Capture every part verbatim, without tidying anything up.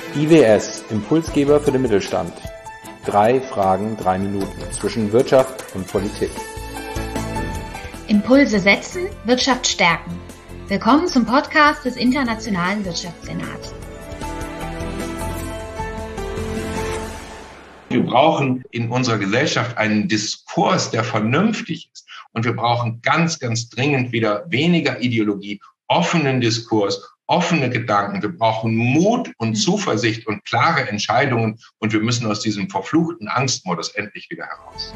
I W S, Impulsgeber für den Mittelstand. Drei Fragen, drei Minuten zwischen Wirtschaft und Politik. Impulse setzen, Wirtschaft stärken. Willkommen zum Podcast des Internationalen Wirtschaftssenats. Wir brauchen in unserer Gesellschaft einen Diskurs, der vernünftig ist. Und wir brauchen ganz, ganz dringend wieder weniger Ideologie, offenen Diskurs, offene Gedanken. Wir brauchen Mut und Zuversicht und klare Entscheidungen. Und wir müssen aus diesem verfluchten Angstmodus endlich wieder heraus.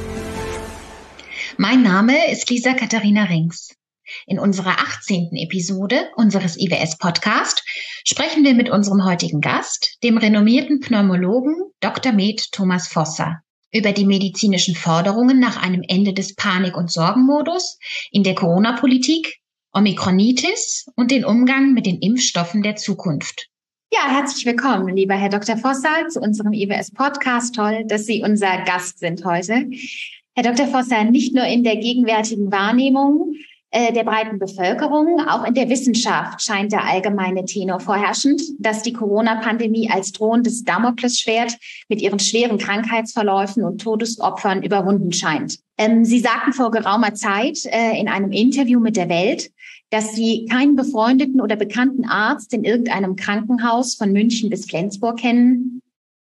Mein Name ist Lisa Katharina Rings. In unserer achtzehnten Episode unseres I W S-Podcast sprechen wir mit unserem heutigen Gast, dem renommierten Pneumologen Doktor med Thomas Vosser, über die medizinischen Forderungen nach einem Ende des Panik- und Sorgenmodus in der Corona-Politik, Omikronitis und den Umgang mit den Impfstoffen der Zukunft. Ja, herzlich willkommen, lieber Herr Doktor Vosser, zu unserem I W S-Podcast. Toll, dass Sie unser Gast sind heute. Herr Doktor Vosser, nicht nur in der gegenwärtigen Wahrnehmung äh, der breiten Bevölkerung, auch in der Wissenschaft scheint der allgemeine Tenor vorherrschend, dass die Corona-Pandemie als drohendes Damoklesschwert mit ihren schweren Krankheitsverläufen und Todesopfern überwunden scheint. Ähm, Sie sagten vor geraumer Zeit äh, in einem Interview mit der Welt, dass Sie keinen befreundeten oder bekannten Arzt in irgendeinem Krankenhaus von München bis Flensburg kennen,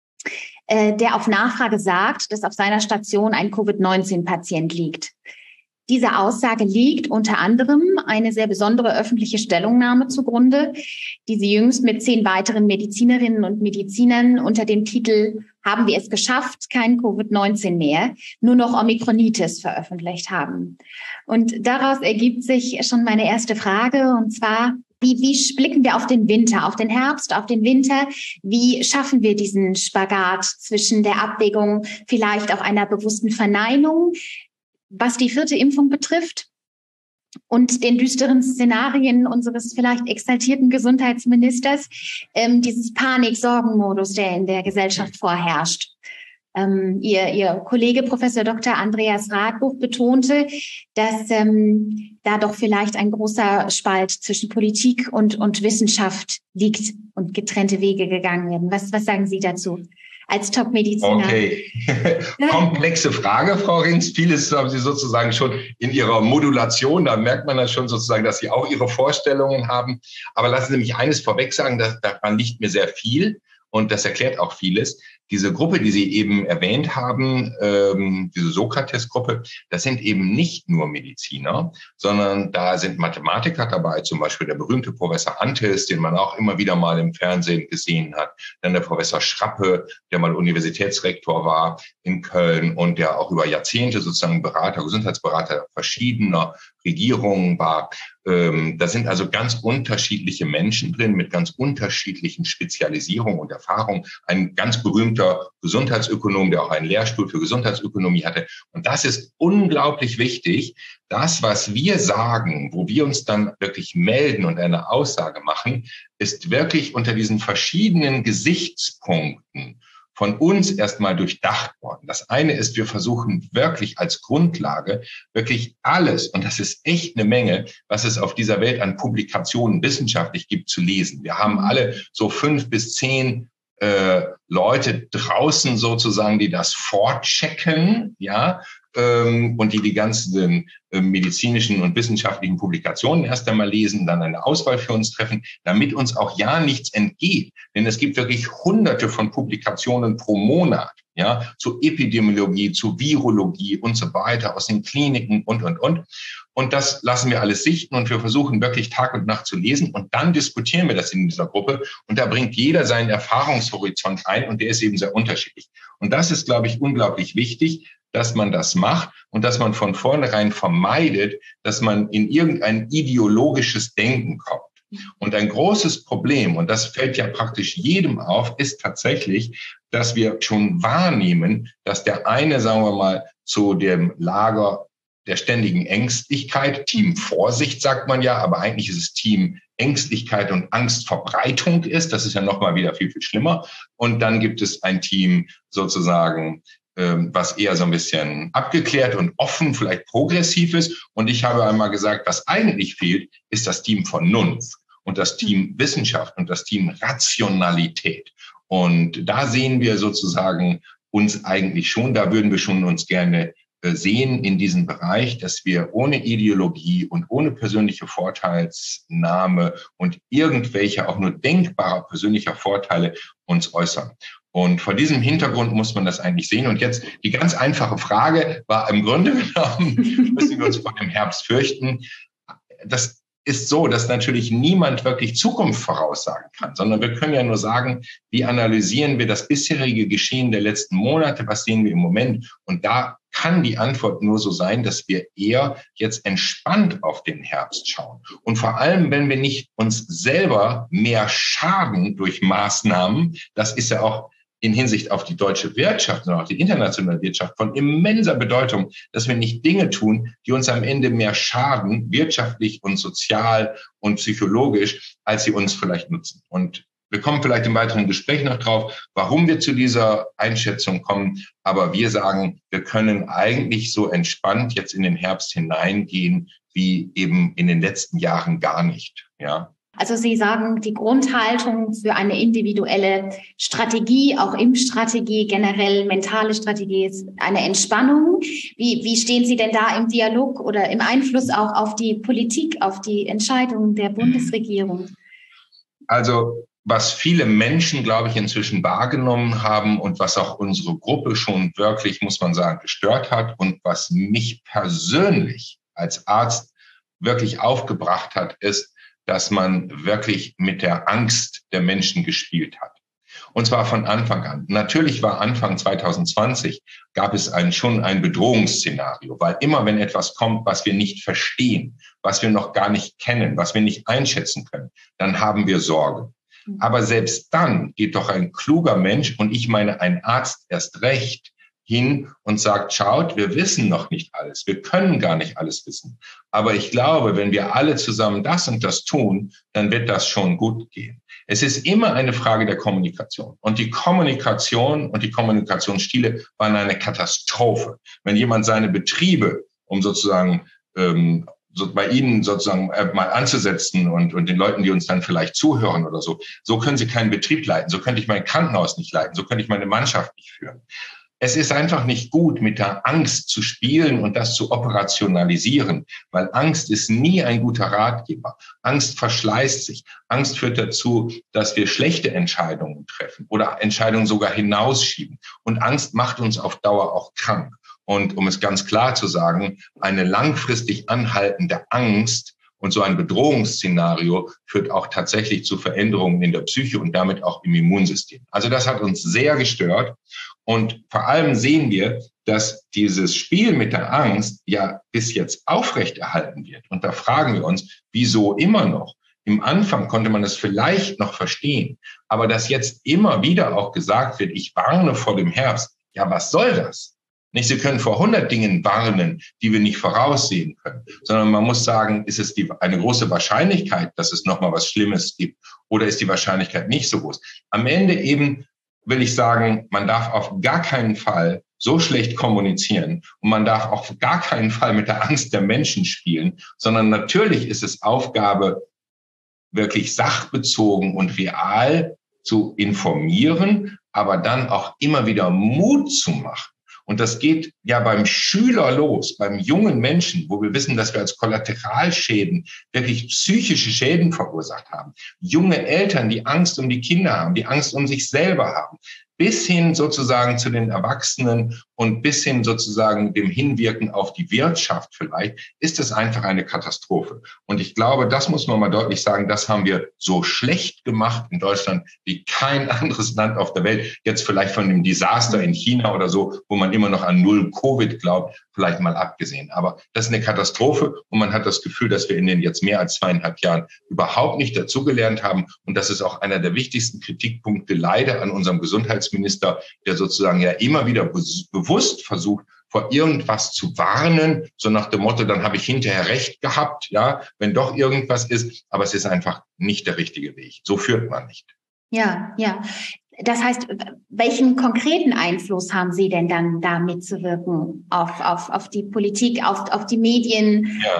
äh, der auf Nachfrage sagt, dass auf seiner Station ein Covid neunzehn Patient liegt. Dieser Aussage liegt unter anderem eine sehr besondere öffentliche Stellungnahme zugrunde, die Sie jüngst mit zehn weiteren Medizinerinnen und Medizinern unter dem Titel "Haben wir es geschafft? Kein Covid neunzehn mehr, nur noch Omikronitis" veröffentlicht haben. Und daraus ergibt sich schon meine erste Frage, und zwar, wie, wie blicken wir auf den Winter, auf den Herbst, auf den Winter? Wie schaffen wir diesen Spagat zwischen der Abwägung vielleicht auch einer bewussten Verneinung, was die vierte Impfung betrifft, und den düsteren Szenarien unseres vielleicht exaltierten Gesundheitsministers, ähm, dieses Panik-Sorgen-Modus, der in der Gesellschaft vorherrscht. Ähm, ihr, ihr Kollege Professor Doktor Andreas Radbuch betonte, dass ähm, da doch vielleicht ein großer Spalt zwischen Politik und, und Wissenschaft liegt und getrennte Wege gegangen werden. Was, was sagen Sie dazu als Top-Mediziner? Okay, komplexe Frage, Frau Rings. Vieles haben Sie sozusagen schon in Ihrer Modulation, da merkt man dann schon sozusagen, dass Sie auch Ihre Vorstellungen haben. Aber lassen Sie mich eines vorweg sagen, dass, daran liegt mir sehr viel und das erklärt auch vieles. Diese Gruppe, die Sie eben erwähnt haben, ähm, diese Sokrates-Gruppe, das sind eben nicht nur Mediziner, sondern da sind Mathematiker dabei, zum Beispiel der berühmte Professor Antes, den man auch immer wieder mal im Fernsehen gesehen hat, dann der Professor Schrappe, der mal Universitätsrektor war in Köln und der auch über Jahrzehnte sozusagen Berater, Gesundheitsberater verschiedener Regierungen war. Ähm, da sind also ganz unterschiedliche Menschen drin mit ganz unterschiedlichen Spezialisierungen und Erfahrungen. Ein ganz berühmter Gesundheitsökonom, der auch einen Lehrstuhl für Gesundheitsökonomie hatte. Und das ist unglaublich wichtig. Das, was wir sagen, wo wir uns dann wirklich melden und eine Aussage machen, ist wirklich unter diesen verschiedenen Gesichtspunkten von uns erstmal durchdacht worden. Das eine ist, wir versuchen wirklich als Grundlage wirklich alles, und das ist echt eine Menge, was es auf dieser Welt an Publikationen wissenschaftlich gibt, zu lesen. Wir haben alle so fünf bis zehn äh, Leute draußen sozusagen, die das vorchecken, ja, ähm, und die die ganzen äh, medizinischen und wissenschaftlichen Publikationen erst einmal lesen, dann eine Auswahl für uns treffen, damit uns auch ja nichts entgeht. Denn es gibt wirklich hunderte von Publikationen pro Monat, ja, zu Epidemiologie, zu Virologie und so weiter, aus den Kliniken und, und, und. Und das lassen wir alles sichten und wir versuchen wirklich Tag und Nacht zu lesen und dann diskutieren wir das in dieser Gruppe und da bringt jeder seinen Erfahrungshorizont ein und der ist eben sehr unterschiedlich. Und das ist, glaube ich, unglaublich wichtig, dass man das macht und dass man von vornherein vermeidet, dass man in irgendein ideologisches Denken kommt. Und ein großes Problem, und das fällt ja praktisch jedem auf, ist tatsächlich, dass wir schon wahrnehmen, dass der eine, sagen wir mal, zu dem Lager der ständigen Ängstlichkeit, Team Vorsicht sagt man ja, aber eigentlich ist es Team Ängstlichkeit und Angstverbreitung ist. Das ist ja nochmal wieder viel, viel schlimmer. Und dann gibt es ein Team sozusagen, was eher so ein bisschen abgeklärt und offen, vielleicht progressiv ist. Und ich habe einmal gesagt, was eigentlich fehlt, ist das Team Vernunft. und das Team Wissenschaft und das Team Rationalität. Und da sehen wir sozusagen uns eigentlich schon, da würden wir schon uns gerne sehen in diesem Bereich, dass wir ohne Ideologie und ohne persönliche Vorteilsnahme und irgendwelche auch nur denkbarer persönlicher Vorteile uns äußern. Und vor diesem Hintergrund muss man das eigentlich sehen. Und jetzt die ganz einfache Frage war im Grunde genommen, müssen wir uns vor dem Herbst fürchten. Das ist so, dass natürlich niemand wirklich Zukunft voraussagen kann, sondern wir können ja nur sagen, wie analysieren wir das bisherige Geschehen der letzten Monate, was sehen wir im Moment? Und da kann die Antwort nur so sein, dass wir eher jetzt entspannt auf den Herbst schauen. Und vor allem, wenn wir nicht uns selber mehr schaden durch Maßnahmen, das ist ja auch in Hinsicht auf die deutsche Wirtschaft, sondern auch die internationale Wirtschaft von immenser Bedeutung, dass wir nicht Dinge tun, die uns am Ende mehr schaden, wirtschaftlich und sozial und psychologisch, als sie uns vielleicht nutzen. Und wir kommen vielleicht im weiteren Gespräch noch drauf, warum wir zu dieser Einschätzung kommen. Aber wir sagen, wir können eigentlich so entspannt jetzt in den Herbst hineingehen, wie eben in den letzten Jahren gar nicht, ja. Also Sie sagen, die Grundhaltung für eine individuelle Strategie, auch Impfstrategie, generell mentale Strategie ist eine Entspannung. Wie, wie stehen Sie denn da im Dialog oder im Einfluss auch auf die Politik, auf die Entscheidungen der Bundesregierung? Also was viele Menschen, glaube ich, inzwischen wahrgenommen haben und was auch unsere Gruppe schon wirklich, muss man sagen, gestört hat und was mich persönlich als Arzt wirklich aufgebracht hat, ist, dass man wirklich mit der Angst der Menschen gespielt hat. Und zwar von Anfang an. Natürlich war Anfang zwanzig zwanzig, gab es ein, schon ein Bedrohungsszenario, weil immer wenn etwas kommt, was wir nicht verstehen, was wir noch gar nicht kennen, was wir nicht einschätzen können, dann haben wir Sorge. Aber selbst dann geht doch ein kluger Mensch, und ich meine ein Arzt erst recht, hin und sagt, schaut, wir wissen noch nicht alles, wir können gar nicht alles wissen. Aber ich glaube, wenn wir alle zusammen das und das tun, dann wird das schon gut gehen. Es ist immer eine Frage der Kommunikation. Und die Kommunikation und die Kommunikationsstile waren eine Katastrophe. Wenn jemand seine Betriebe, um sozusagen ähm, so bei Ihnen sozusagen äh, mal anzusetzen und, und den Leuten, die uns dann vielleicht zuhören oder so, so können Sie keinen Betrieb leiten, so könnte ich mein Krankenhaus nicht leiten, so könnte ich meine Mannschaft nicht führen. Es ist einfach nicht gut, mit der Angst zu spielen und das zu operationalisieren, weil Angst ist nie ein guter Ratgeber. Angst verschleißt sich. Angst führt dazu, dass wir schlechte Entscheidungen treffen oder Entscheidungen sogar hinausschieben. Und Angst macht uns auf Dauer auch krank. Und um es ganz klar zu sagen, eine langfristig anhaltende Angst und so ein Bedrohungsszenario führt auch tatsächlich zu Veränderungen in der Psyche und damit auch im Immunsystem. Also das hat uns sehr gestört. Und vor allem sehen wir, dass dieses Spiel mit der Angst ja bis jetzt aufrechterhalten wird. Und da fragen wir uns, wieso immer noch? Im Anfang konnte man es vielleicht noch verstehen. Aber dass jetzt immer wieder auch gesagt wird, ich warne vor dem Herbst. Ja, was soll das? Nicht, Sie können vor hundert Dingen warnen, die wir nicht voraussehen können, sondern man muss sagen, ist es die, eine große Wahrscheinlichkeit, dass es nochmal was Schlimmes gibt, oder ist die Wahrscheinlichkeit nicht so groß? Am Ende eben will ich sagen, man darf auf gar keinen Fall so schlecht kommunizieren und man darf auf gar keinen Fall mit der Angst der Menschen spielen, sondern natürlich ist es Aufgabe, wirklich sachbezogen und real zu informieren, aber dann auch immer wieder Mut zu machen. Und das geht ja beim Schüler los, beim jungen Menschen, wo wir wissen, dass wir als Kollateralschäden wirklich psychische Schäden verursacht haben. Junge Eltern, die Angst um die Kinder haben, die Angst um sich selber haben, bis hin sozusagen zu den Erwachsenen und bis hin sozusagen dem Hinwirken auf die Wirtschaft vielleicht, ist es einfach eine Katastrophe. Und ich glaube, das muss man mal deutlich sagen, das haben wir so schlecht gemacht in Deutschland wie kein anderes Land auf der Welt. Jetzt vielleicht von dem Desaster in China oder so, wo man immer noch an null Covid glaubt, vielleicht mal abgesehen. Aber das ist eine Katastrophe und man hat das Gefühl, dass wir in den jetzt mehr als zweieinhalb Jahren überhaupt nicht dazugelernt haben. Und das ist auch einer der wichtigsten Kritikpunkte leider an unserem Gesundheitsminister, der sozusagen ja immer wieder be- bewusst versucht, vor irgendwas zu warnen, so nach dem Motto, dann habe ich hinterher recht gehabt, ja, wenn doch irgendwas ist. Aber es ist einfach nicht der richtige Weg. So führt man nicht. Ja, ja. Das heißt, welchen konkreten Einfluss haben Sie denn dann da mitzuwirken auf, auf, auf die Politik, auf, auf die Medien? Ja.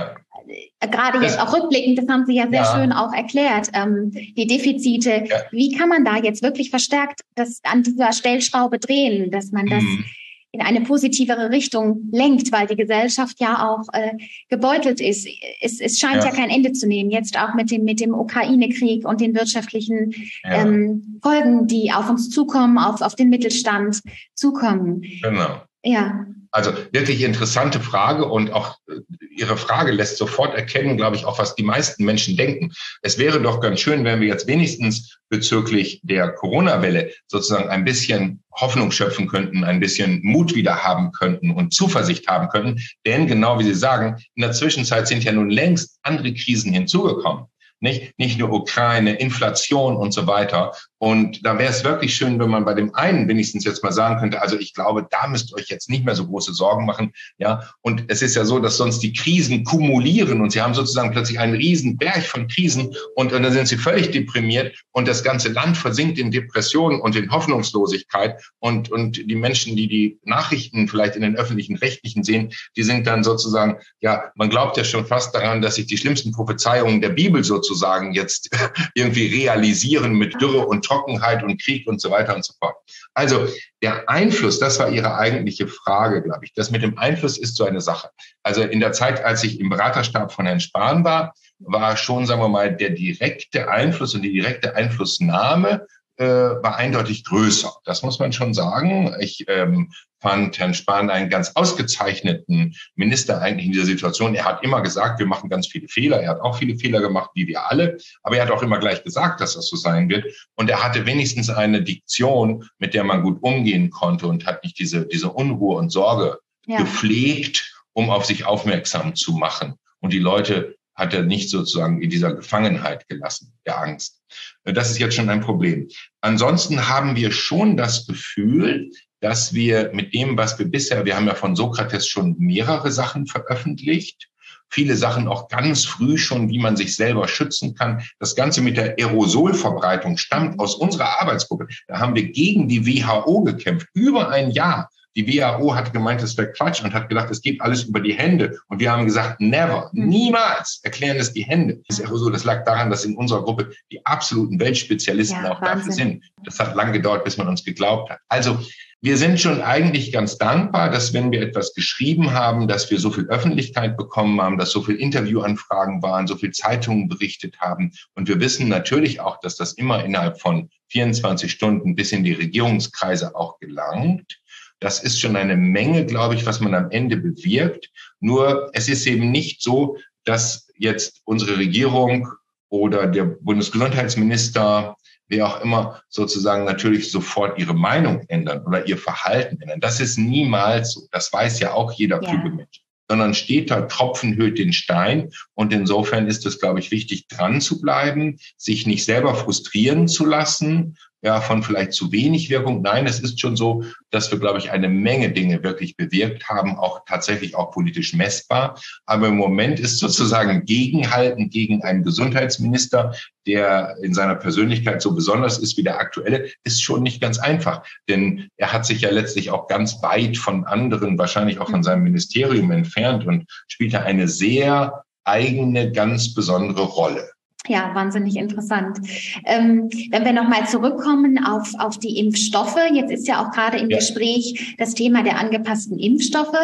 gerade jetzt auch rückblickend, das haben Sie ja sehr ja. schön auch erklärt, ähm, die Defizite. Ja. Wie kann man da jetzt wirklich verstärkt das an dieser Stellschraube drehen, dass man das mhm. in eine positivere Richtung lenkt, weil die Gesellschaft ja auch äh, gebeutelt ist. Es, es scheint ja. ja kein Ende zu nehmen, jetzt auch mit dem, mit dem Ukraine-Krieg und den wirtschaftlichen ja. ähm, Folgen, die auf uns zukommen, auf, auf den Mittelstand zukommen. Genau. Ja. Also wirklich interessante Frage und auch Ihre Frage lässt sofort erkennen, glaube ich, auch was die meisten Menschen denken. Es wäre doch ganz schön, wenn wir jetzt wenigstens bezüglich der Corona-Welle sozusagen ein bisschen Hoffnung schöpfen könnten, ein bisschen Mut wieder haben könnten und Zuversicht haben könnten. Denn genau wie Sie sagen, in der Zwischenzeit sind ja nun längst andere Krisen hinzugekommen. Nicht, nicht nur Ukraine, Inflation und so weiter. Und da wäre es wirklich schön, wenn man bei dem einen wenigstens jetzt mal sagen könnte, also ich glaube, da müsst ihr euch jetzt nicht mehr so große Sorgen machen. Ja, und es ist ja so, dass sonst die Krisen kumulieren und sie haben sozusagen plötzlich einen riesen Berg von Krisen und, und dann sind sie völlig deprimiert und das ganze Land versinkt in Depressionen und in Hoffnungslosigkeit und, und die Menschen, die die Nachrichten vielleicht in den öffentlichen Rechtlichen sehen, die sind dann sozusagen, ja, man glaubt ja schon fast daran, dass sich die schlimmsten Prophezeiungen der Bibel sozusagen jetzt irgendwie realisieren mit Dürre und Trockenheit und Krieg und so weiter und so fort. Also der Einfluss, das war Ihre eigentliche Frage, glaube ich. Das mit dem Einfluss ist so eine Sache. Also in der Zeit, als ich im Beraterstab von Herrn Spahn war, war schon, sagen wir mal, der direkte Einfluss und die direkte Einflussnahme äh, war eindeutig größer. Das muss man schon sagen. Ich ähm, fand Herrn Spahn einen ganz ausgezeichneten Minister eigentlich in dieser Situation. Er hat immer gesagt, wir machen ganz viele Fehler. Er hat auch viele Fehler gemacht, wie wir alle. Aber er hat auch immer gleich gesagt, dass das so sein wird. Und er hatte wenigstens eine Diktion, mit der man gut umgehen konnte und hat nicht diese, diese Unruhe und Sorge ja. gepflegt, um auf sich aufmerksam zu machen. Und die Leute hat er nicht sozusagen in dieser Gefangenheit gelassen, der Angst. Das ist jetzt schon ein Problem. Ansonsten haben wir schon das Gefühl, dass wir mit dem, was wir bisher, wir haben ja von Sokrates schon mehrere Sachen veröffentlicht, viele Sachen auch ganz früh schon, wie man sich selber schützen kann. Das Ganze mit der Aerosolverbreitung stammt aus unserer Arbeitsgruppe. Da haben wir gegen die W H O gekämpft, über ein Jahr. Die W H O hat gemeint, das wäre Quatsch und hat gedacht, es geht alles über die Hände. Und wir haben gesagt, never, niemals erklären es die Hände. Das Aerosol, das lag daran, dass in unserer Gruppe die absoluten Weltspezialisten ja, auch Wahnsinn. dafür sind. Das hat lang gedauert, bis man uns geglaubt hat. Also wir sind schon eigentlich ganz dankbar, dass wenn wir etwas geschrieben haben, dass wir so viel Öffentlichkeit bekommen haben, dass so viel Interviewanfragen waren, so viel Zeitungen berichtet haben. Und wir wissen natürlich auch, dass das immer innerhalb von vierundzwanzig Stunden bis in die Regierungskreise auch gelangt. Das ist schon eine Menge, glaube ich, was man am Ende bewirkt. Nur es ist eben nicht so, dass jetzt unsere Regierung oder der Bundesgesundheitsminister, wer auch immer, sozusagen natürlich sofort ihre Meinung ändern oder ihr Verhalten ändern. Das ist niemals so. Das weiß ja auch jeder kluge ja. Mensch. Sondern steht da, Tropfen höhlt den Stein. Und insofern ist es, glaube ich, wichtig, dran zu bleiben, sich nicht selber frustrieren zu lassen, ja, von vielleicht zu wenig Wirkung. Nein, es ist schon so, dass wir, glaube ich, eine Menge Dinge wirklich bewirkt haben, auch tatsächlich auch politisch messbar. Aber im Moment ist sozusagen Gegenhalten gegen einen Gesundheitsminister, der in seiner Persönlichkeit so besonders ist wie der aktuelle, ist schon nicht ganz einfach. Denn er hat sich ja letztlich auch ganz weit von anderen, wahrscheinlich auch von seinem Ministerium entfernt und spielt da eine sehr eigene, ganz besondere Rolle. Ja, wahnsinnig interessant. Ähm, wenn wir nochmal zurückkommen auf, auf die Impfstoffe. Jetzt ist ja auch gerade im ja. Gespräch das Thema der angepassten Impfstoffe.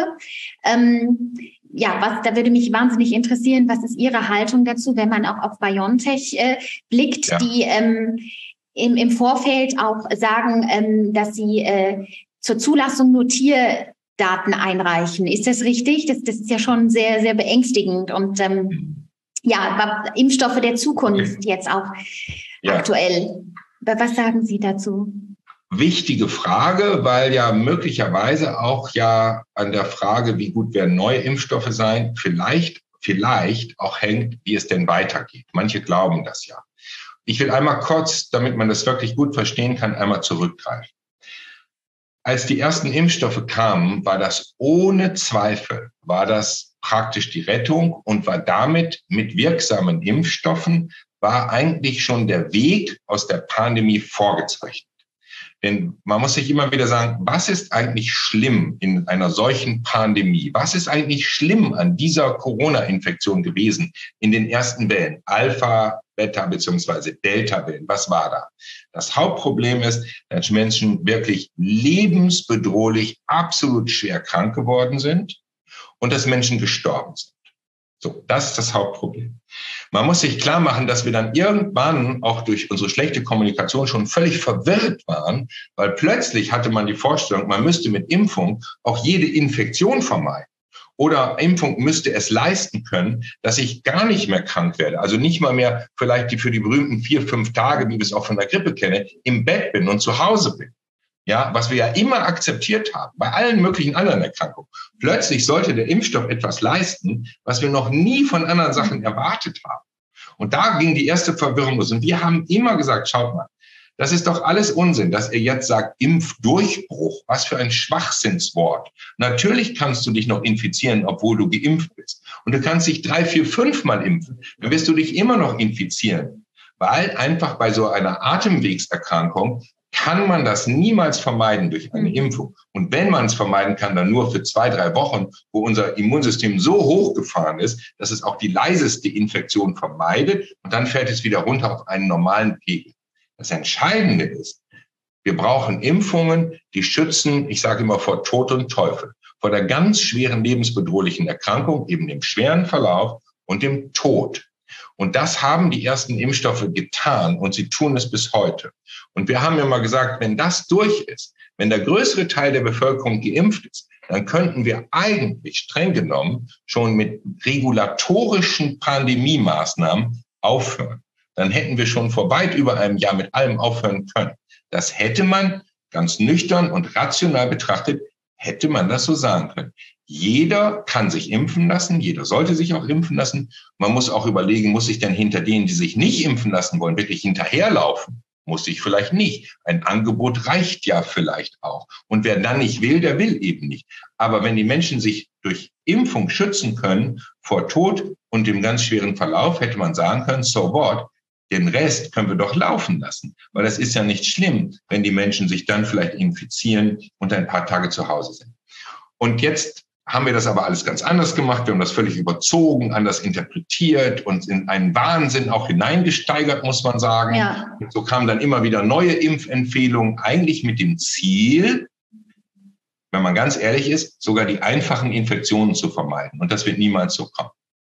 Ähm, ja, was, da würde mich wahnsinnig interessieren, was ist Ihre Haltung dazu, wenn man auch auf BioNTech äh, blickt, ja. die ähm, im, im Vorfeld auch sagen, ähm, dass sie äh, zur Zulassung nur Tierdaten einreichen. Ist das richtig? Das, das ist ja schon sehr, sehr beängstigend und ähm, ja, Impfstoffe der Zukunft jetzt auch ja. aktuell. Was sagen Sie dazu? Wichtige Frage, weil ja möglicherweise auch ja an der Frage, wie gut werden neue Impfstoffe sein, vielleicht, vielleicht auch hängt, wie es denn weitergeht. Manche glauben das ja. Ich will einmal kurz, damit man das wirklich gut verstehen kann, einmal zurückgreifen. Als die ersten Impfstoffe kamen, war das ohne Zweifel, war das praktisch die Rettung und war damit mit wirksamen Impfstoffen, war eigentlich schon der Weg aus der Pandemie vorgezeichnet. Denn man muss sich immer wieder sagen, was ist eigentlich schlimm in einer solchen Pandemie? Was ist eigentlich schlimm an dieser Corona-Infektion gewesen in den ersten Wellen? Alpha, Beta beziehungsweise Delta-Wellen. Was war da? Das Hauptproblem ist, dass Menschen wirklich lebensbedrohlich absolut schwer krank geworden sind und dass Menschen gestorben sind. So, das ist das Hauptproblem. Man muss sich klar machen, dass wir dann irgendwann auch durch unsere schlechte Kommunikation schon völlig verwirrt waren, weil plötzlich hatte man die Vorstellung, man müsste mit Impfung auch jede Infektion vermeiden. Oder Impfung müsste es leisten können, dass ich gar nicht mehr krank werde. Also nicht mal mehr vielleicht die für die berühmten vier, fünf Tage, wie wir es auch von der Grippe kennen, im Bett bin und zu Hause bin. Ja, was wir ja immer akzeptiert haben, bei allen möglichen anderen Erkrankungen. Plötzlich sollte der Impfstoff etwas leisten, was wir noch nie von anderen Sachen erwartet haben. Und da ging die erste Verwirrung los. Und wir haben immer gesagt, schaut mal, das ist doch alles Unsinn, dass ihr jetzt sagt, Impfdurchbruch. Was für ein Schwachsinnswort. Natürlich kannst du dich noch infizieren, obwohl du geimpft bist. Und du kannst dich drei, vier, fünf Mal impfen. Dann wirst du dich immer noch infizieren. Weil einfach bei so einer Atemwegserkrankung kann man das niemals vermeiden durch eine Impfung. Und wenn man es vermeiden kann, dann nur für zwei, drei Wochen, wo unser Immunsystem so hochgefahren ist, dass es auch die leiseste Infektion vermeidet. Und dann fällt es wieder runter auf einen normalen Pegel. Das Entscheidende ist, wir brauchen Impfungen, die schützen, ich sage immer, vor Tod und Teufel. Vor der ganz schweren lebensbedrohlichen Erkrankung, eben dem schweren Verlauf und dem Tod. Und das haben die ersten Impfstoffe getan und sie tun es bis heute. Und wir haben ja mal gesagt, wenn das durch ist, wenn der größere Teil der Bevölkerung geimpft ist, dann könnten wir eigentlich streng genommen schon mit regulatorischen Pandemiemaßnahmen aufhören. Dann hätten wir schon vor weit über einem Jahr mit allem aufhören können. Das hätte man ganz nüchtern und rational betrachtet, hätte man das so sagen können. Jeder kann sich impfen lassen, jeder sollte sich auch impfen lassen. Man muss auch überlegen, muss ich denn hinter denen, die sich nicht impfen lassen wollen, wirklich hinterherlaufen? Muss ich vielleicht nicht. Ein Angebot reicht ja vielleicht auch. Und wer dann nicht will, der will eben nicht. Aber wenn die Menschen sich durch Impfung schützen können vor Tod und dem ganz schweren Verlauf, hätte man sagen können, so what? Den Rest können wir doch laufen lassen. Weil das ist ja nicht schlimm, wenn die Menschen sich dann vielleicht infizieren und ein paar Tage zu Hause sind. Und jetzt haben wir das aber alles ganz anders gemacht. Wir haben das völlig überzogen, anders interpretiert und in einen Wahnsinn auch hineingesteigert, muss man sagen. Ja. Und so kamen dann immer wieder neue Impfempfehlungen, eigentlich mit dem Ziel, wenn man ganz ehrlich ist, sogar die einfachen Infektionen zu vermeiden. Und das wird niemals so kommen.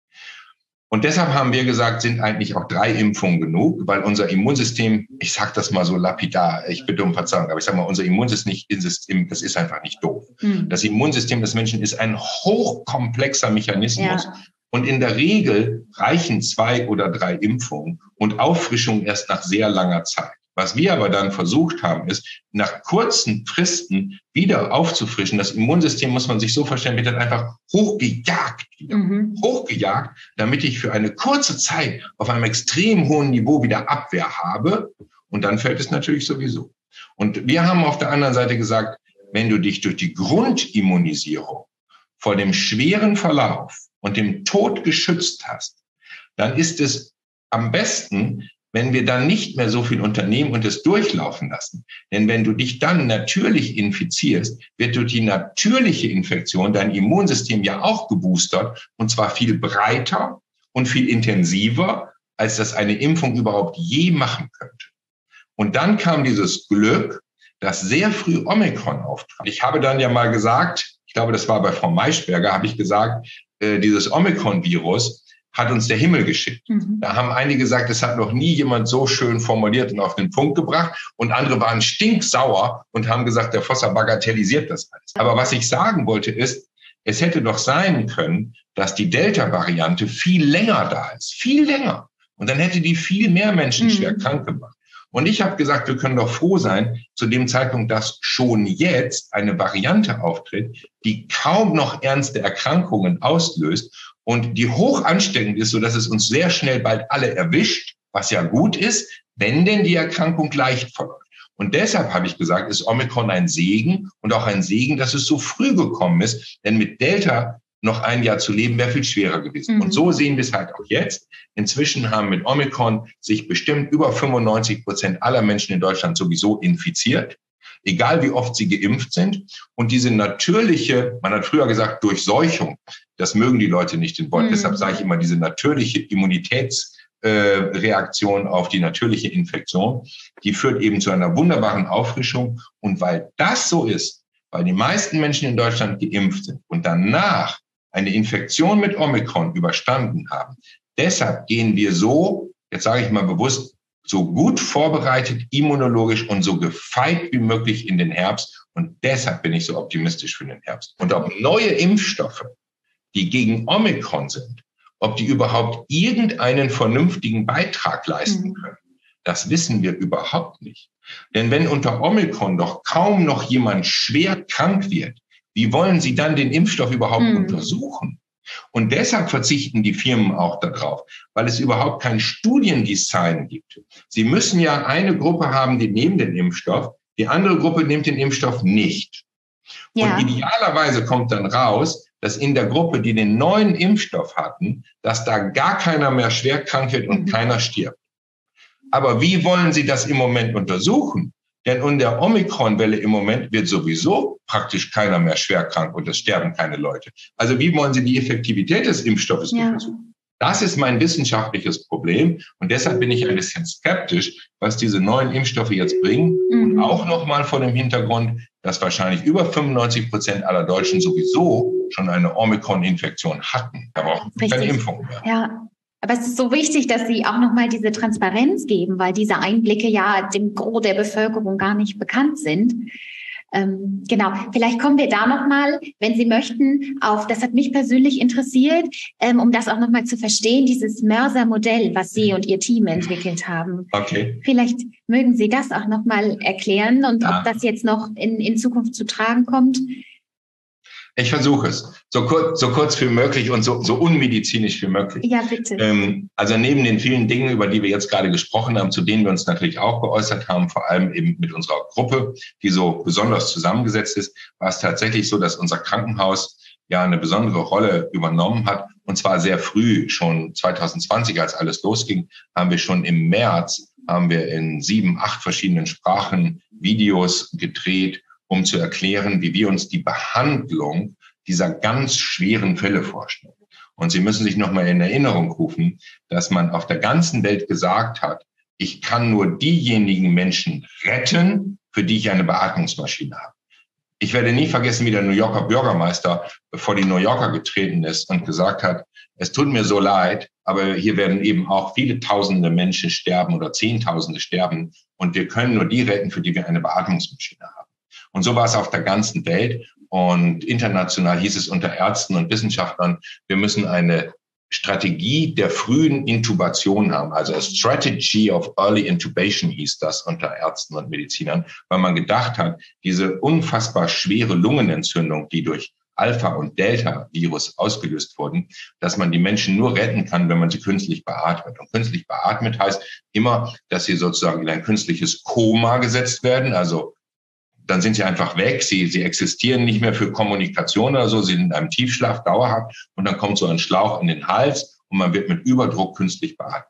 Und deshalb haben wir gesagt, sind eigentlich auch drei Impfungen genug, weil unser Immunsystem, ich sage das mal so lapidar, ich bitte um Verzeihung, aber ich sage mal, unser Immunsystem, das ist einfach nicht doof. Mhm. Das Immunsystem des Menschen ist ein hochkomplexer Mechanismus. Ja. Und in der Regel reichen zwei oder drei Impfungen und Auffrischung erst nach sehr langer Zeit. Was wir aber dann versucht haben, ist, nach kurzen Fristen wieder aufzufrischen. Das Immunsystem, muss man sich so vorstellen, wird dann einfach hochgejagt wieder. Mhm. Hochgejagt, damit ich für eine kurze Zeit auf einem extrem hohen Niveau wieder Abwehr habe. Und dann fällt es natürlich sowieso. Und wir haben auf der anderen Seite gesagt, wenn du dich durch die Grundimmunisierung vor dem schweren Verlauf und dem Tod geschützt hast, dann ist es am besten, wenn wir dann nicht mehr so viel unternehmen und es durchlaufen lassen. Denn wenn du dich dann natürlich infizierst, wird durch die natürliche Infektion dein Immunsystem ja auch geboostert, und zwar viel breiter und viel intensiver, als das eine Impfung überhaupt je machen könnte. Und dann kam dieses Glück, dass sehr früh Omikron auftrat. Ich habe dann ja mal gesagt, ich glaube, das war bei Frau Maischberger, habe ich gesagt, äh, dieses Omikron-Virus hat uns der Himmel geschickt. Mhm. Da haben einige gesagt, es hat noch nie jemand so schön formuliert und auf den Punkt gebracht. Und andere waren stinksauer und haben gesagt, der Vosser bagatellisiert das alles. Aber was ich sagen wollte ist, es hätte doch sein können, dass die Delta-Variante viel länger da ist. Viel länger. Und dann hätte die viel mehr Menschen mhm. schwer krank gemacht. Und ich habe gesagt, wir können doch froh sein, zu dem Zeitpunkt, dass schon jetzt eine Variante auftritt, die kaum noch ernste Erkrankungen auslöst und die hoch ansteckend ist, sodass es uns sehr schnell bald alle erwischt, was ja gut ist, wenn denn die Erkrankung leicht verläuft. Und deshalb habe ich gesagt, ist Omikron ein Segen und auch ein Segen, dass es so früh gekommen ist, denn mit Delta noch ein Jahr zu leben, wäre viel schwerer gewesen. Mhm. Und so sehen wir es halt auch jetzt. Inzwischen haben mit Omikron sich bestimmt über fünfundneunzig Prozent aller Menschen in Deutschland sowieso infiziert. egal wie oft sie geimpft sind. Und diese natürliche, man hat früher gesagt, Durchseuchung, das mögen die Leute nicht in Wort. Mhm. Deshalb sage ich immer, diese natürliche Immunitätsreaktion auf die natürliche Infektion, die führt eben zu einer wunderbaren Auffrischung. Und weil das so ist, weil die meisten Menschen in Deutschland geimpft sind und danach eine Infektion mit Omikron überstanden haben, deshalb gehen wir so, jetzt sage ich mal bewusst, so gut vorbereitet, immunologisch und so gefeit wie möglich in den Herbst. Und deshalb bin ich so optimistisch für den Herbst. Und ob neue Impfstoffe, die gegen Omikron sind, ob die überhaupt irgendeinen vernünftigen Beitrag leisten können, das wissen wir überhaupt nicht. Denn wenn unter Omikron doch kaum noch jemand schwer krank wird, wie wollen Sie dann den Impfstoff überhaupt mhm. untersuchen? Und deshalb verzichten die Firmen auch darauf, weil es überhaupt kein Studiendesign gibt. Sie müssen ja eine Gruppe haben, die nimmt den Impfstoff, die andere Gruppe nimmt den Impfstoff nicht. Ja. Und idealerweise kommt dann raus, dass in der Gruppe, die den neuen Impfstoff hatten, dass da gar keiner mehr schwer krank wird und mhm. keiner stirbt. Aber wie wollen Sie das im Moment untersuchen? Denn in der Omikron-Welle im Moment wird sowieso praktisch keiner mehr schwer krank und es sterben keine Leute. Also wie wollen Sie die Effektivität des Impfstoffes ja. untersuchen? Das ist mein wissenschaftliches Problem. Und deshalb bin ich ein bisschen skeptisch, was diese neuen Impfstoffe jetzt bringen. Mhm. Und auch nochmal vor dem Hintergrund, dass wahrscheinlich über fünfundneunzig Prozent aller Deutschen sowieso schon eine Omikron-Infektion hatten. Da brauchen wir keine Impfung mehr. Ja. Aber es ist so wichtig, dass Sie auch nochmal diese Transparenz geben, weil diese Einblicke ja dem Gros der Bevölkerung gar nicht bekannt sind. Ähm, genau, vielleicht kommen wir da nochmal, wenn Sie möchten, auf, das hat mich persönlich interessiert, ähm, um das auch nochmal zu verstehen, dieses Mörser-Modell, was Sie und Ihr Team entwickelt haben. Okay. Vielleicht mögen Sie das auch nochmal erklären und ja. ob das jetzt noch in, in Zukunft zu tragen kommt. Ich versuche es, so kurz, so kurz wie möglich und so, so unmedizinisch wie möglich. Ja, bitte. Ähm, also neben den vielen Dingen, über die wir jetzt gerade gesprochen haben, zu denen wir uns natürlich auch geäußert haben, vor allem eben mit unserer Gruppe, die so besonders zusammengesetzt ist, war es tatsächlich so, dass unser Krankenhaus ja eine besondere Rolle übernommen hat. Und zwar sehr früh, schon zwanzig zwanzig, als alles losging, haben wir schon im März, haben wir in sieben, acht verschiedenen Sprachen Videos gedreht, um zu erklären, wie wir uns die Behandlung dieser ganz schweren Fälle vorstellen. Und Sie müssen sich nochmal in Erinnerung rufen, dass man auf der ganzen Welt gesagt hat, ich kann nur diejenigen Menschen retten, für die ich eine Beatmungsmaschine habe. Ich werde nie vergessen, wie der New Yorker Bürgermeister vor die New Yorker getreten ist und gesagt hat, es tut mir so leid, aber hier werden eben auch viele tausende Menschen sterben oder Zehntausende sterben und wir können nur die retten, für die wir eine Beatmungsmaschine haben. Und so war es auf der ganzen Welt. Und international hieß es unter Ärzten und Wissenschaftlern, wir müssen eine Strategie der frühen Intubation haben. Also a Strategy of Early Intubation hieß das unter Ärzten und Medizinern, weil man gedacht hat, diese unfassbar schwere Lungenentzündung, die durch Alpha- und Delta-Virus ausgelöst wurden, dass man die Menschen nur retten kann, wenn man sie künstlich beatmet. Und künstlich beatmet heißt immer, dass sie sozusagen in ein künstliches Koma gesetzt werden, also dann sind sie einfach weg, sie, sie existieren nicht mehr für Kommunikation oder so, sie sind in einem Tiefschlaf dauerhaft und dann kommt so ein Schlauch in den Hals und man wird mit Überdruck künstlich beatmet.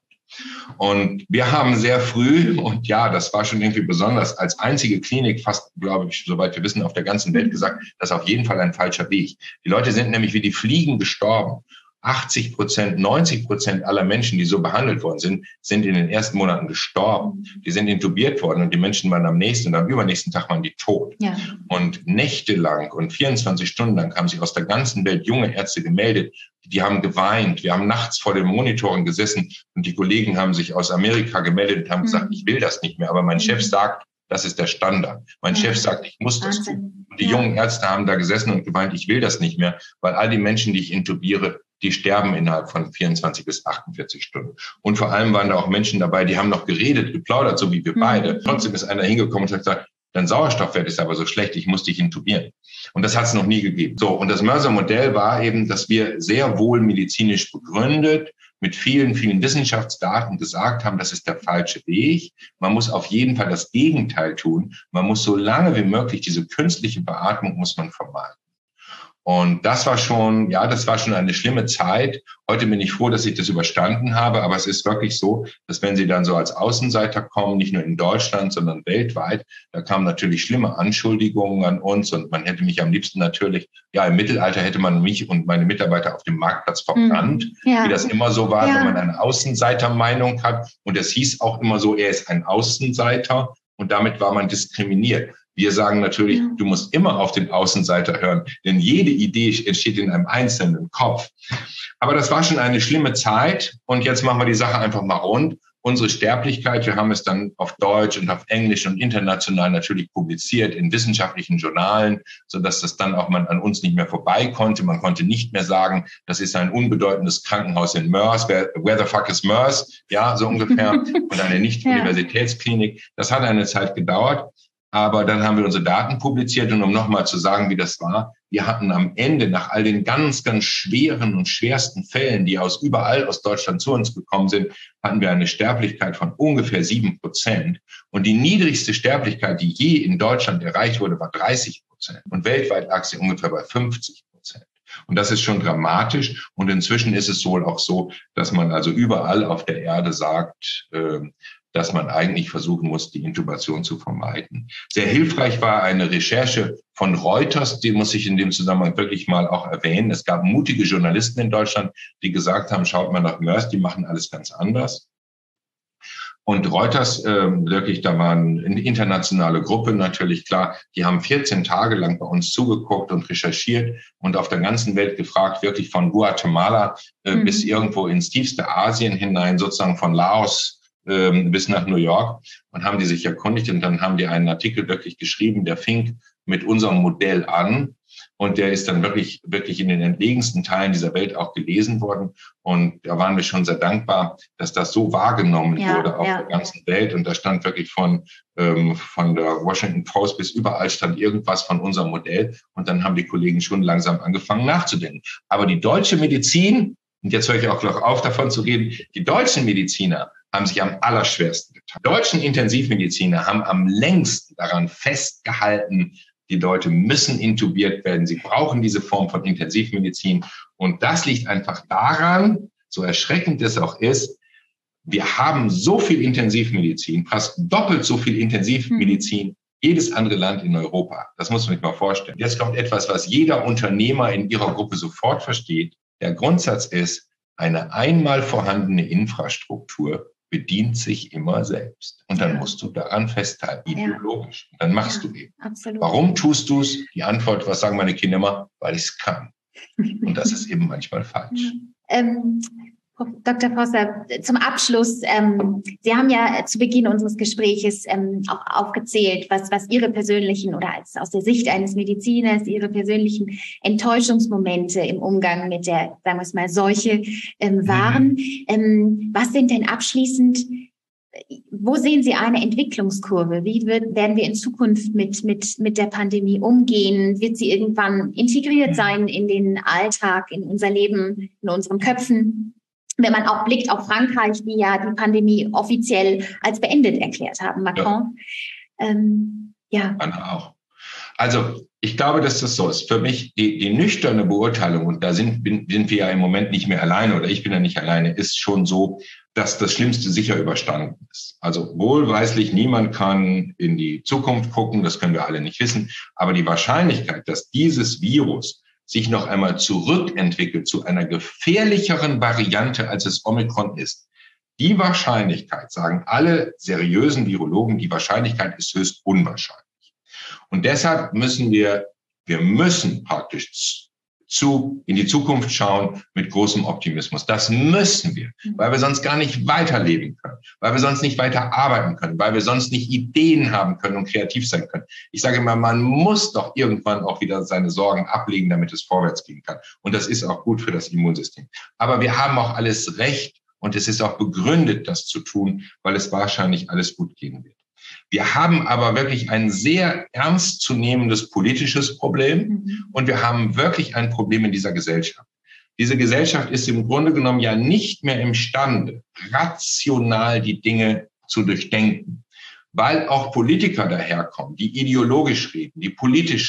Und wir haben sehr früh, und ja, das war schon irgendwie besonders, als einzige Klinik fast, glaube ich, soweit wir wissen, auf der ganzen Welt gesagt, das ist auf jeden Fall ein falscher Weg. Die Leute sind nämlich wie die Fliegen gestorben. achtzig Prozent, neunzig Prozent aller Menschen, die so behandelt worden sind, sind in den ersten Monaten gestorben. Die sind intubiert worden und die Menschen waren am nächsten und am übernächsten Tag waren die tot. Ja. Und nächtelang und vierundzwanzig Stunden lang haben sich aus der ganzen Welt junge Ärzte gemeldet. Die haben geweint. Wir haben nachts vor den Monitoren gesessen und die Kollegen haben sich aus Amerika gemeldet und haben mhm. gesagt, ich will das nicht mehr. Aber mein mhm. Chef sagt, das ist der Standard. Mein ja. Chef sagt, ich muss das tun. Und die ja. jungen Ärzte haben da gesessen und geweint, ich will das nicht mehr, weil all die Menschen, die ich intubiere, die sterben innerhalb von vierundzwanzig bis achtundvierzig Stunden. Und vor allem waren da auch Menschen dabei, die haben noch geredet, geplaudert, so wie wir mhm. beide. Trotzdem ist einer hingekommen und hat gesagt, dein Sauerstoffwert ist aber so schlecht, ich muss dich intubieren. Und das hat es noch nie gegeben. So, und das Mörser-Modell war eben, dass wir sehr wohl medizinisch begründet mit vielen, vielen Wissenschaftsdaten gesagt haben, das ist der falsche Weg. Man muss auf jeden Fall das Gegenteil tun. Man muss so lange wie möglich diese künstliche Beatmung muss man vermeiden. Und das war schon, ja, das war schon eine schlimme Zeit. Heute bin ich froh, dass ich das überstanden habe. Aber es ist wirklich so, dass wenn Sie dann so als Außenseiter kommen, nicht nur in Deutschland, sondern weltweit, da kamen natürlich schlimme Anschuldigungen an uns. Und man hätte mich am liebsten natürlich, ja, im Mittelalter hätte man mich und meine Mitarbeiter auf dem Marktplatz verbrannt, mhm. ja. wie das immer so war, ja. wenn man eine Außenseitermeinung hat. Und es hieß auch immer so, er ist ein Außenseiter. Und damit war man diskriminiert. Wir sagen natürlich, ja. du musst immer auf den Außenseiter hören, denn jede Idee entsteht in einem einzelnen Kopf. Aber das war schon eine schlimme Zeit und jetzt machen wir die Sache einfach mal rund. Unsere Sterblichkeit, wir haben es dann auf Deutsch und auf Englisch und international natürlich publiziert in wissenschaftlichen Journalen, sodass das dann auch man an uns nicht mehr vorbei konnte. Man konnte nicht mehr sagen, das ist ein unbedeutendes Krankenhaus in Moers, where, where the fuck is Moers? Ja, so ungefähr. Und eine Nicht-Universitätsklinik. Das hat eine Zeit gedauert. Aber dann haben wir unsere Daten publiziert und um nochmal zu sagen, wie das war, wir hatten am Ende nach all den ganz, ganz schweren und schwersten Fällen, die aus überall aus Deutschland zu uns gekommen sind, hatten wir eine Sterblichkeit von ungefähr sieben Prozent. Und die niedrigste Sterblichkeit, die je in Deutschland erreicht wurde, war dreißig Prozent. Und weltweit lag sie ungefähr bei fünfzig Prozent. Und das ist schon dramatisch. Und inzwischen ist es wohl auch so, dass man also überall auf der Erde sagt, äh, dass man eigentlich versuchen muss, die Intubation zu vermeiden. Sehr hilfreich war eine Recherche von Reuters, die muss ich in dem Zusammenhang wirklich mal auch erwähnen. Es gab mutige Journalisten in Deutschland, die gesagt haben, schaut mal nach Moers, die machen alles ganz anders. Und Reuters, äh, wirklich, da war eine internationale Gruppe, natürlich klar, die haben vierzehn Tage lang bei uns zugeguckt und recherchiert und auf der ganzen Welt gefragt, wirklich von Guatemala äh, mhm. bis irgendwo ins tiefste Asien hinein, sozusagen von Laos bis nach New York und haben die sich erkundigt und dann haben die einen Artikel wirklich geschrieben, der fing mit unserem Modell an und der ist dann wirklich wirklich in den entlegensten Teilen dieser Welt auch gelesen worden und da waren wir schon sehr dankbar, dass das so wahrgenommen ja, wurde auf ja. der ganzen Welt und da stand wirklich von ähm, von der Washington Post bis überall stand irgendwas von unserem Modell und dann haben die Kollegen schon langsam angefangen nachzudenken. Aber die deutsche Medizin, und jetzt höre ich auch gleich auf davon zu reden, die deutschen Mediziner haben sich am allerschwersten getan. Die deutschen Intensivmediziner haben am längsten daran festgehalten, die Leute müssen intubiert werden, sie brauchen diese Form von Intensivmedizin. Und das liegt einfach daran, so erschreckend es auch ist, wir haben so viel Intensivmedizin, fast doppelt so viel Intensivmedizin, jedes andere Land in Europa. Das muss man sich mal vorstellen. Jetzt kommt etwas, was jeder Unternehmer in ihrer Gruppe sofort versteht. Der Grundsatz ist, eine einmal vorhandene Infrastruktur bedient sich immer selbst. Und dann musst du daran festhalten, ideologisch. Und dann machst ja, du eben. Absolut. Warum tust du es? Die Antwort, was sagen meine Kinder immer? Weil ich es kann. Und das ist eben manchmal falsch. ähm, Doktor Vosser, zum Abschluss, ähm, Sie haben ja zu Beginn unseres Gespräches ähm, auch aufgezählt, was, was Ihre persönlichen oder als, aus der Sicht eines Mediziners Ihre persönlichen Enttäuschungsmomente im Umgang mit der, sagen wir es mal, Seuche ähm, waren. Mhm. Ähm, was sind denn abschließend, wo sehen Sie eine Entwicklungskurve? Wie wird, werden wir in Zukunft mit, mit, mit der Pandemie umgehen? Wird sie irgendwann integriert sein in den Alltag, in unser Leben, in unseren Köpfen? Wenn man auch blickt auf Frankreich, die ja die Pandemie offiziell als beendet erklärt haben, Macron. Ja. Ähm, ja. Anna auch. Also ich glaube, dass das so ist. Für mich die, die nüchterne Beurteilung, und da sind, bin, sind wir ja im Moment nicht mehr alleine, oder ich bin ja nicht alleine, ist schon so, dass das Schlimmste sicher überstanden ist. Also wohlweislich, niemand kann in die Zukunft gucken, das können wir alle nicht wissen. Aber die Wahrscheinlichkeit, dass dieses Virus sich noch einmal zurückentwickelt zu einer gefährlicheren Variante, als es Omikron ist. Die Wahrscheinlichkeit, sagen alle seriösen Virologen, die Wahrscheinlichkeit ist höchst unwahrscheinlich. Und deshalb müssen wir, wir müssen praktisch zu, in die Zukunft schauen mit großem Optimismus. Das müssen wir, weil wir sonst gar nicht weiterleben können, weil wir sonst nicht weiter arbeiten können, weil wir sonst nicht Ideen haben können und kreativ sein können. Ich sage immer, man muss doch irgendwann auch wieder seine Sorgen ablegen, damit es vorwärts gehen kann. Und das ist auch gut für das Immunsystem. Aber wir haben auch alles Recht und es ist auch begründet, das zu tun, weil es wahrscheinlich alles gut gehen wird. Wir haben aber wirklich ein sehr ernstzunehmendes politisches Problem mhm. und wir haben wirklich ein Problem in dieser Gesellschaft. Diese Gesellschaft ist im Grunde genommen ja nicht mehr imstande, rational die Dinge zu durchdenken, weil auch Politiker daherkommen, die ideologisch reden, die politisch reden.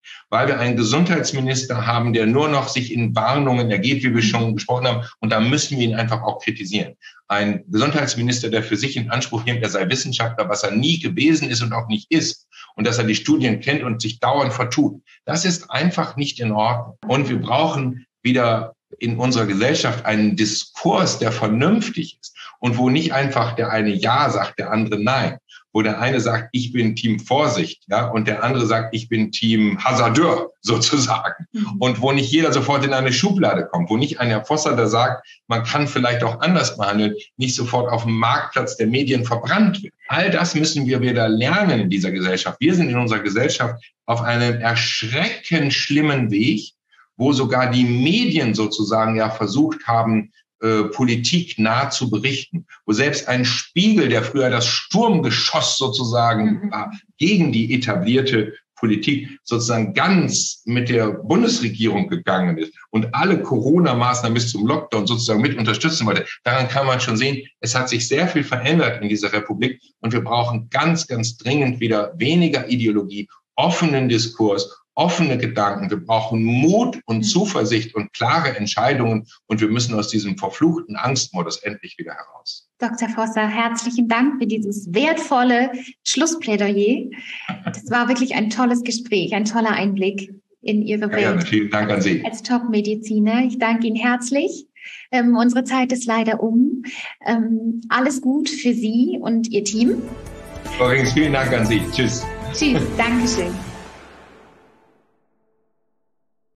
weil wir einen Gesundheitsminister haben, der nur noch sich in Warnungen ergeht, wie wir schon gesprochen haben. Und da müssen wir ihn einfach auch kritisieren. Ein Gesundheitsminister, der für sich in Anspruch nimmt, er sei Wissenschaftler, was er nie gewesen ist und auch nicht ist, und dass er die Studien kennt und sich dauernd vertut, das ist einfach nicht in Ordnung. Und wir brauchen wieder in unserer Gesellschaft einen Diskurs, der vernünftig ist und wo nicht einfach der eine Ja sagt, der andere Nein. Wo der eine sagt, ich bin Team Vorsicht, ja, und der andere sagt, ich bin Team Hasardeur, sozusagen. Mhm. Und wo nicht jeder sofort in eine Schublade kommt, wo nicht ein Herr Vosser, der sagt, man kann vielleicht auch anders behandeln, nicht sofort auf dem Marktplatz der Medien verbrannt wird. All das müssen wir wieder lernen in dieser Gesellschaft. Wir sind in unserer Gesellschaft auf einem erschreckend schlimmen Weg, wo sogar die Medien sozusagen ja versucht haben, Äh, Politik nah zu berichten, wo selbst ein Spiegel, der früher das Sturmgeschoss sozusagen war, gegen die etablierte Politik sozusagen ganz mit der Bundesregierung gegangen ist und alle Corona-Maßnahmen bis zum Lockdown sozusagen mit unterstützen wollte. Daran kann man schon sehen, es hat sich sehr viel verändert in dieser Republik und wir brauchen ganz, ganz dringend wieder weniger Ideologie, offenen Diskurs, offene Gedanken. Wir brauchen Mut und Zuversicht und klare Entscheidungen und wir müssen aus diesem verfluchten Angstmodus endlich wieder heraus. Doktor Vosser, herzlichen Dank für dieses wertvolle Schlussplädoyer. Das war wirklich ein tolles Gespräch, ein toller Einblick in Ihre Welt. Ja, ja, vielen Dank an Sie. Als Top-Mediziner. Ich danke Ihnen herzlich. Ähm, unsere Zeit ist leider um. Ähm, alles gut für Sie und Ihr Team. Frau Rings, vielen Dank an Sie. Tschüss. Tschüss. Dankeschön.